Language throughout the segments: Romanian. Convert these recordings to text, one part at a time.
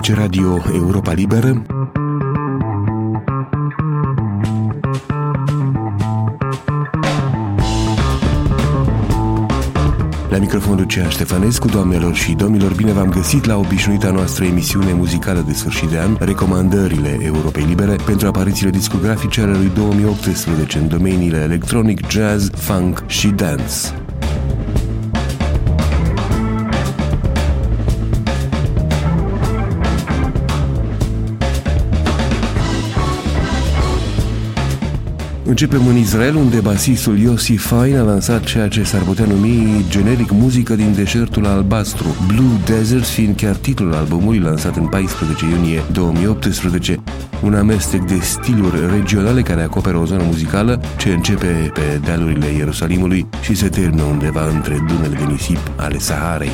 Aici Radio Europa Liberă. La microfon Lucian Ștefănescu, doamnelor și domnilor, bine v-am găsit la obișnuita noastră emisiune muzicală de sfârșit de an, recomandările Europei Libere pentru aparițiile discografice ale lui 2018 în domeniile electronic, jazz, funk și dance. Începem în Israel, unde basistul Yossi Fine a lansat ceea ce s-ar putea numi generic muzică din deșertul albastru, Blue Desert fiind chiar titlul albumului lansat în 14 iunie 2018, un amestec de stiluri regionale care acoperă o zonă muzicală ce începe pe dealurile Ierusalimului și se termină undeva între dunele de nisip ale Saharei.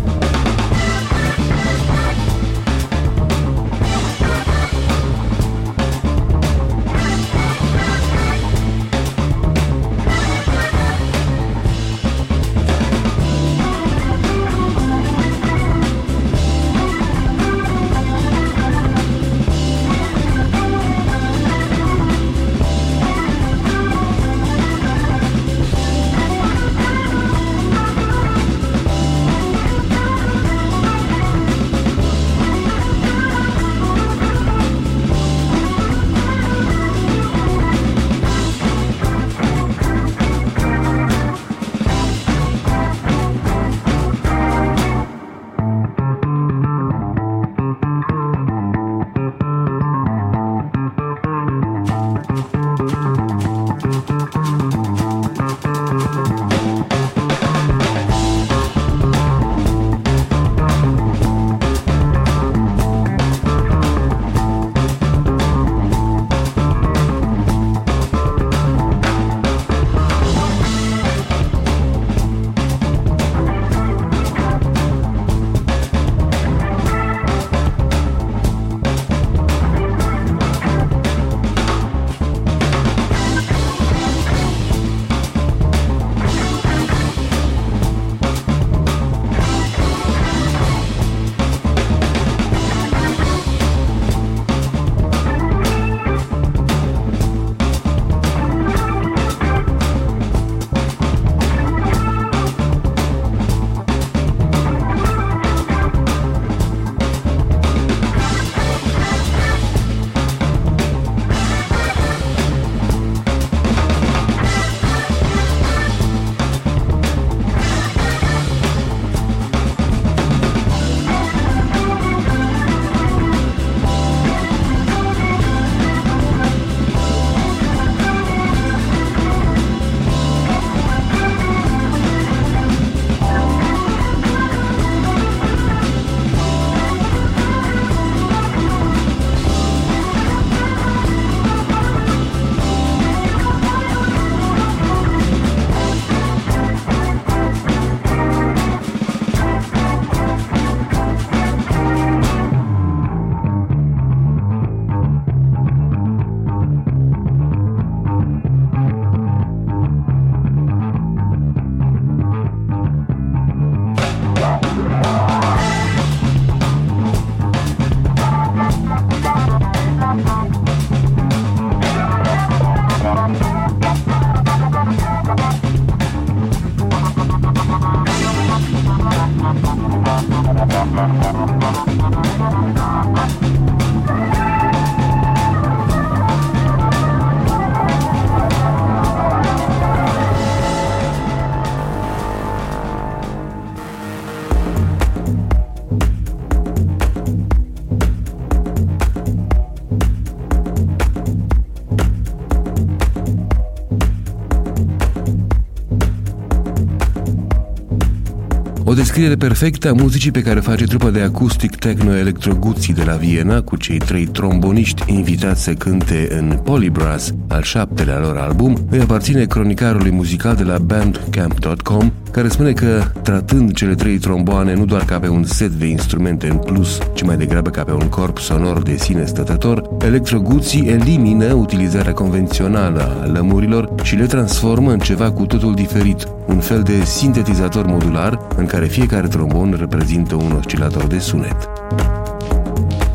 O descriere perfectă a muzicii pe care face trupa de acustic techno-electro Gucci de la Viena, cu cei 3 tromboniști invitați să cânte în Polybrass, al 7-lea lor album, îi aparține cronicarului muzical de la Bandcamp.com, care spune că, tratând cele 3 tromboane nu doar ca pe un set de instrumente în plus, ci mai degrabă ca pe un corp sonor de sine stătător, Electro Gucci elimină utilizarea convențională a lămurilor și le transformă în ceva cu totul diferit, un fel de sintetizator modular în care fiecare trombon reprezintă un oscilator de sunet.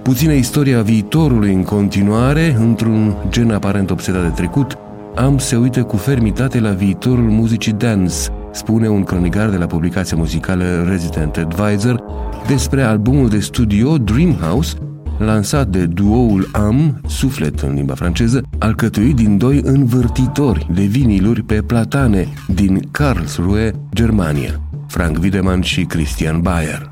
Puțină istoria viitorului în continuare, într-un gen aparent obsedat de trecut, Am se uită cu fermitate la viitorul muzicii dance, spune un cronicar de la publicația muzicală Resident Advisor despre albumul de studio Dreamhouse, lansat de duoul Am, suflet în limba franceză, alcătuit din doi învârtitori de viniluri pe platane din Karlsruhe, Germania, Frank Wiedemann și Christian Bayer.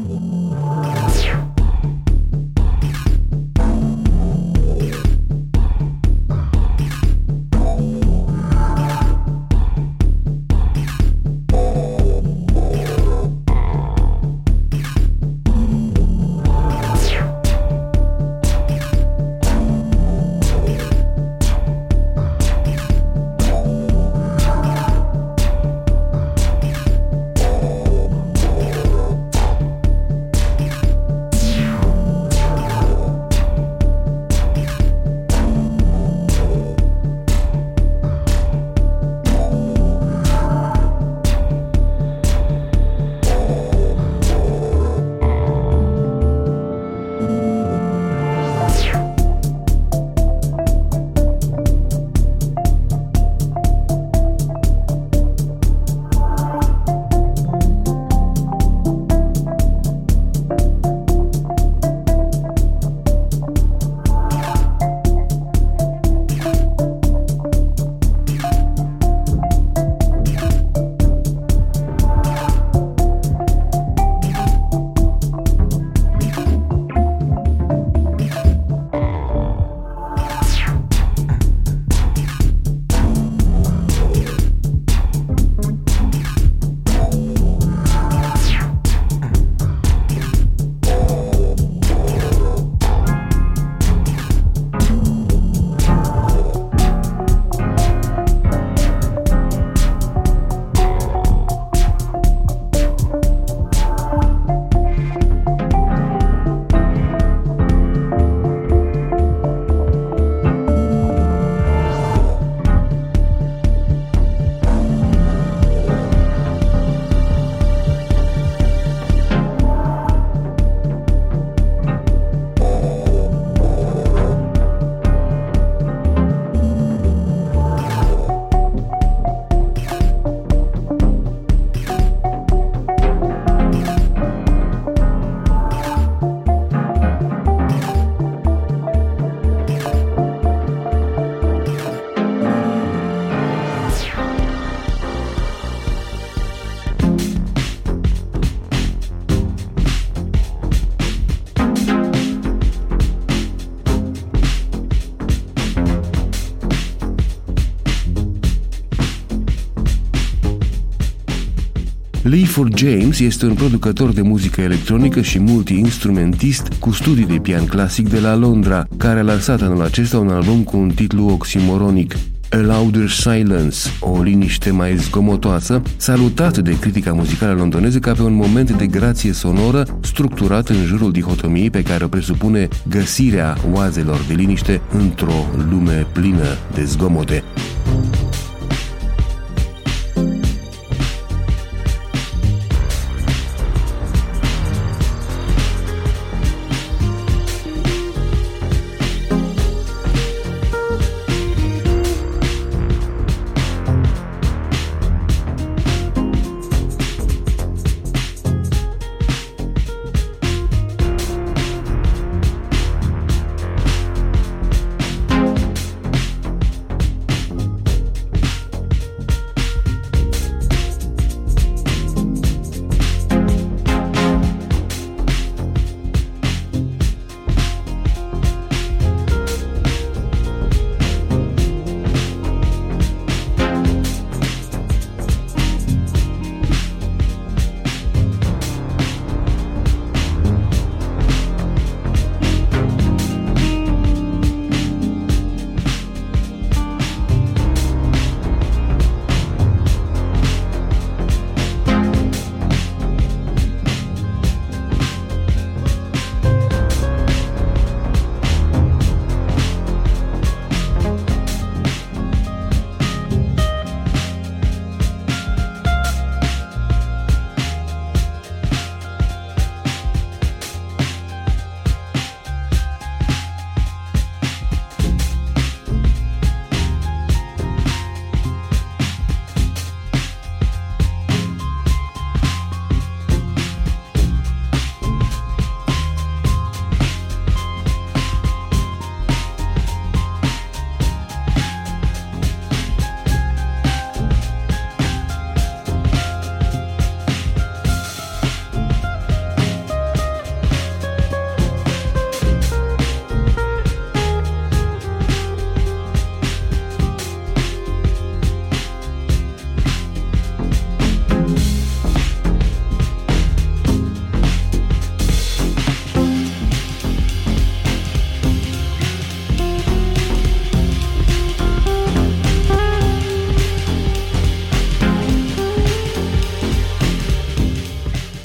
Clifford James este un producător de muzică electronică și multi-instrumentist cu studii de pian clasic de la Londra, care a lansat anul acesta un album cu un titlu oximoronic, A Louder Silence, o liniște mai zgomotoasă, salutat de critica muzicală londoneză ca pe un moment de grație sonoră structurat în jurul dihotomiei pe care o presupune găsirea oazelor de liniște într-o lume plină de zgomote.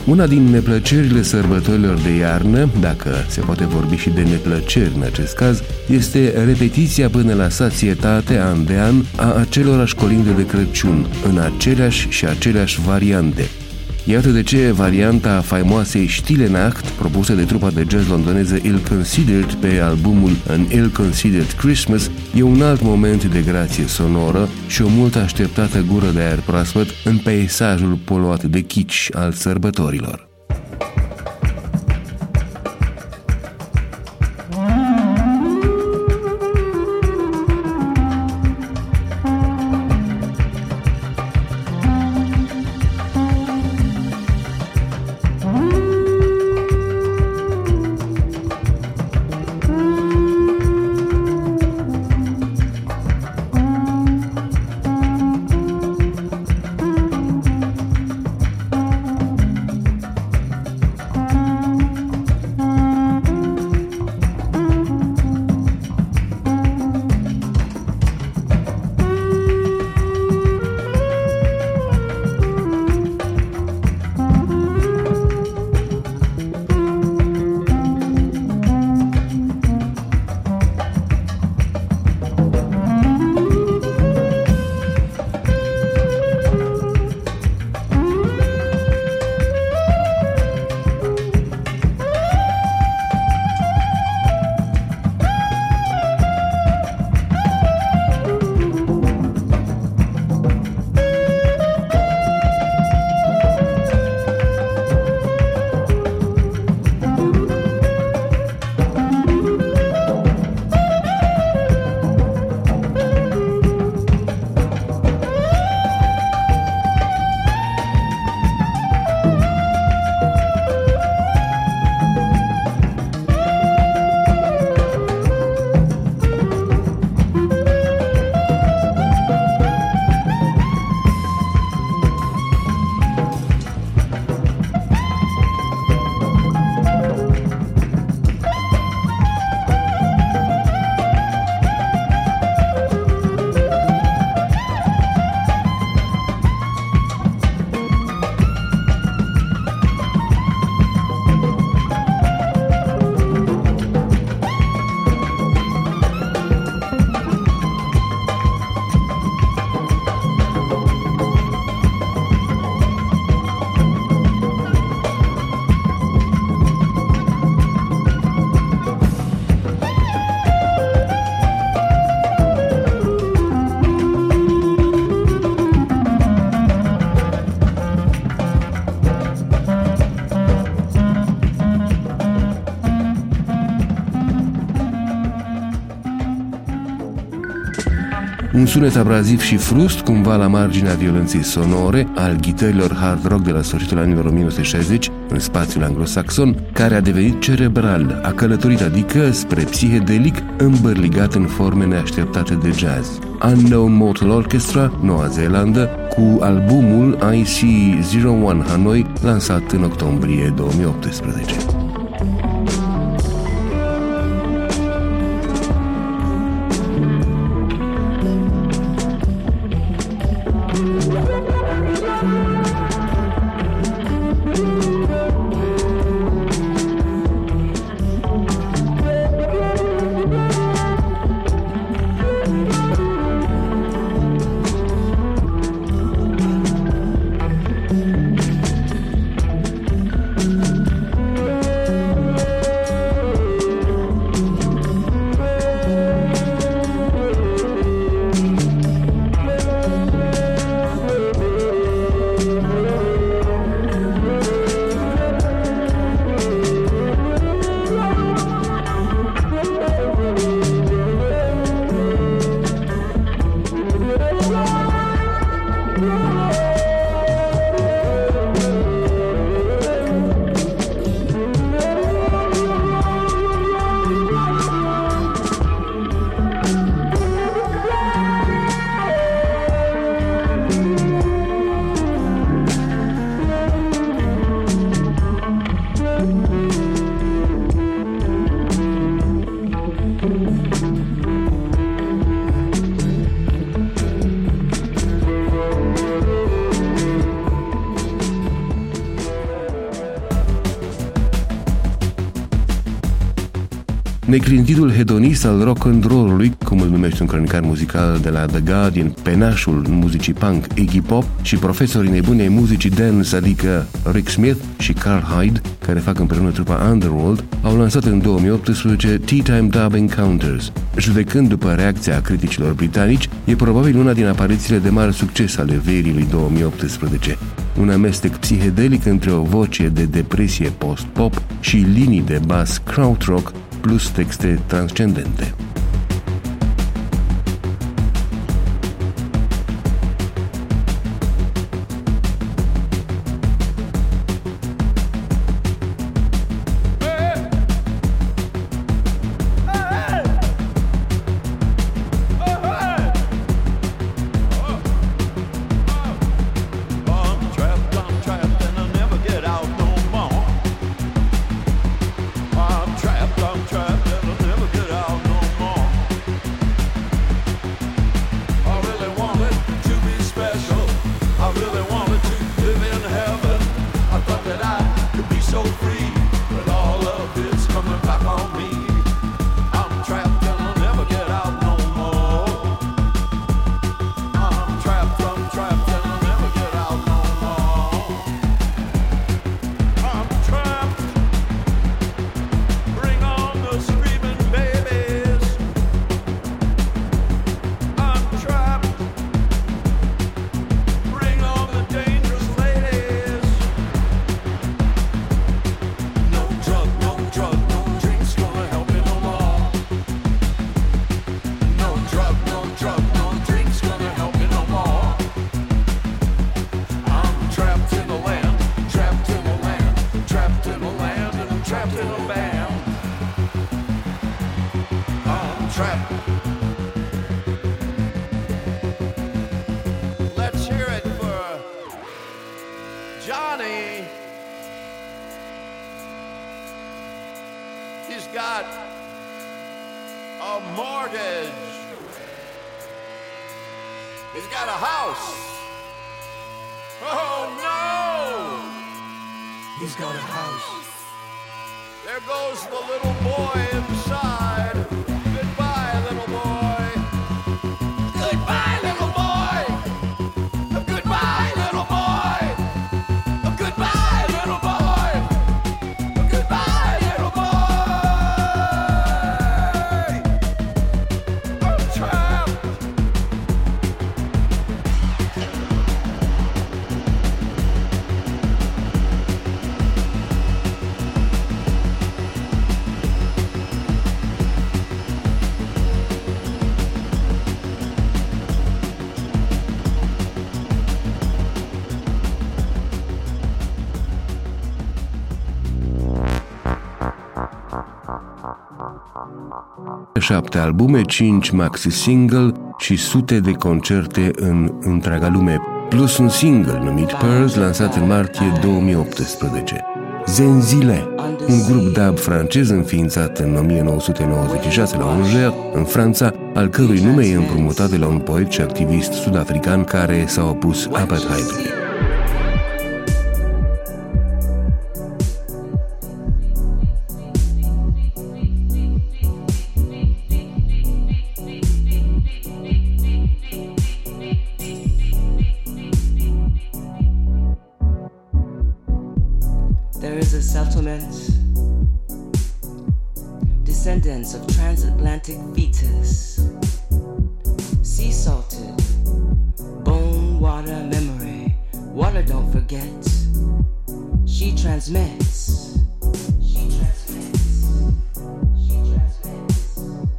Una din neplăcerile sărbătorilor de iarnă, dacă se poate vorbi și de neplăceri în acest caz, este repetiția până la sațietate, an de an, a acelorași colinde de Crăciun, în aceleași variante. Iată de ce varianta faimoasei Stille Nacht, propusă de trupa de jazz londoneză Ill Considered pe albumul An Ill Considered Christmas, e un alt moment de grație sonoră și o mult așteptată gură de aer proaspăt în peisajul poluat de kitsch al sărbătorilor. Un sunet abraziv și frust, cumva la marginea violenței sonore, al ghitărilor hard rock de la sfârșitul anilor 1960, în spațiul anglosaxon, care a devenit cerebral, a călătorit adică spre psihedelic, îmbărligat în forme neașteptate de jazz. Unknown Mortal Orchestra, Noua Zeelandă, cu albumul IC01 Hanoi, lansat în octombrie 2018. neclintitul hedonist al rock and roll-ului, cum îl numește un cronicar muzical de la The Guardian, penașul muzicii punk Iggy Pop și profesorii nebuni ai muzicii dance, adică Rick Smith și Carl Hyde, care fac împreună trupa Underworld, au lansat în 2018 Tea Time Dub Encounters. Judecând după reacția criticilor britanici, e probabil una din aparițiile de mare succes ale verii lui 2018. Un amestec psihedelic între o voce de depresie post-pop și linii de bas krautrock plus texte transcendente. Șapte albume, 5 maxi-single și sute de concerte în întreaga lume, plus un single numit Pearls, lansat în martie 2018. Zenzile, un grup dub francez înființat în 1996 la Angers, în Franța, al cărui nume e împrumutat de la un poet și activist sud-african care s-a opus apartheidului. Descendants of transatlantic fetus, sea salted, bone water memory. Water don't forget. She transmits. She transmits. She transmits.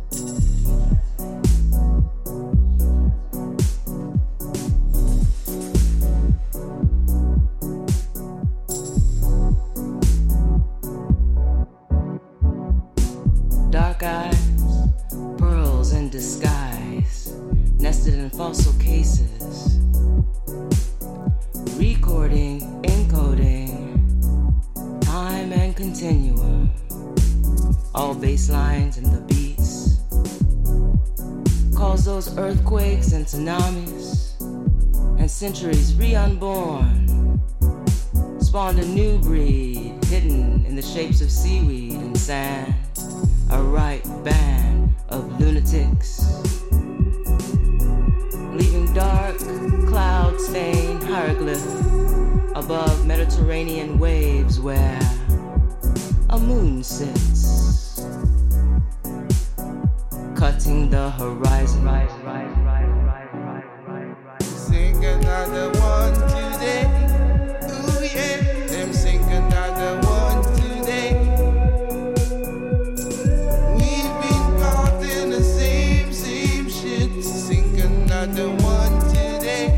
Dark eyes, pearls in disguise, nested in fossil cases. Recording, encoding, time and continuum. All bass lines and the beats. Cause those earthquakes and tsunamis and centuries re-unborn. Spawned a new breed hidden in the shapes of seaweed and sand. a right band of lunatics, leaving dark cloud-stained hieroglyph above Mediterranean waves where a moon sits, cutting the horizon. Sing another one today. Ooh yeah, them sing another one today. We've been caught in the same shit. Sing another one today.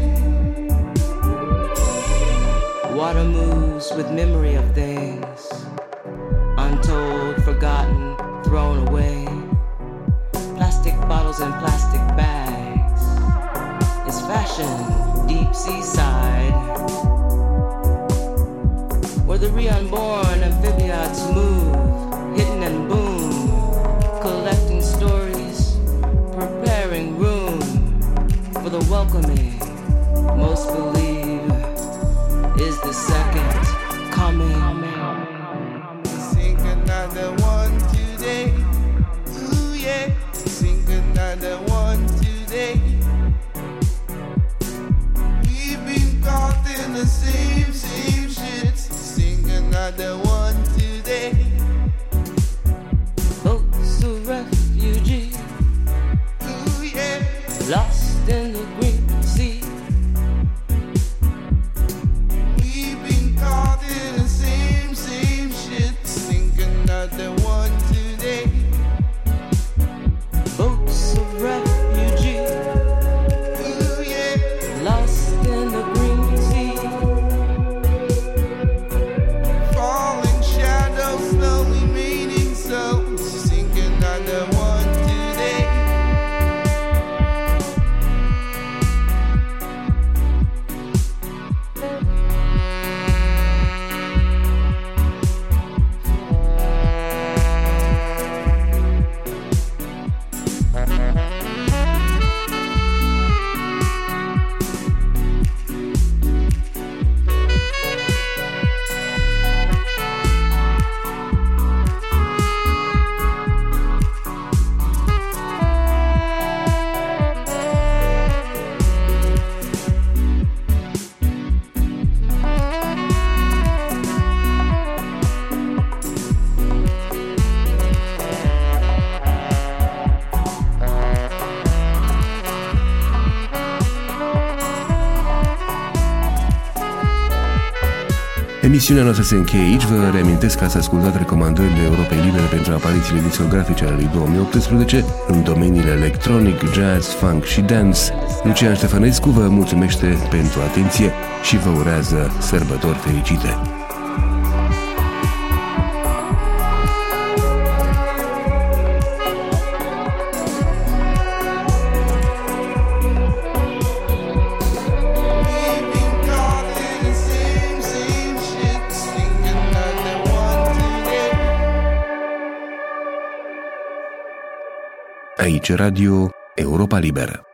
Water moves with memory of things untold, forgotten, thrown away. Plastic bottles and plastic bags is fashion deep seaside, where the re-unborn amphibians move, hidden and boom, collecting stories, preparing room for the welcoming. Most believe is the second coming. Sing another one today. Ooh yeah, sing another one today. We've been caught in the same shit. Sing another one today. Boats of refugee, Ooh yeah, lost in the green sea. we've been caught in the same shit. Sing another one today. Boats of refugee, Ooh yeah, lost in the green sea. falling shadows slowly meaning so. Sing another one today. Emisiunea noastră se încheie aici. Vă reamintesc că ați ascultat recomandările Europei Libere pentru aparițiile discografice ale lui 2018 în domeniile electronic, jazz, funk și dance. Lucian Ștefănescu vă mulțumește pentru atenție și vă urează sărbători fericite. We've been caught in the same shit. Sing another one today. Aici Radio Europa Liberă.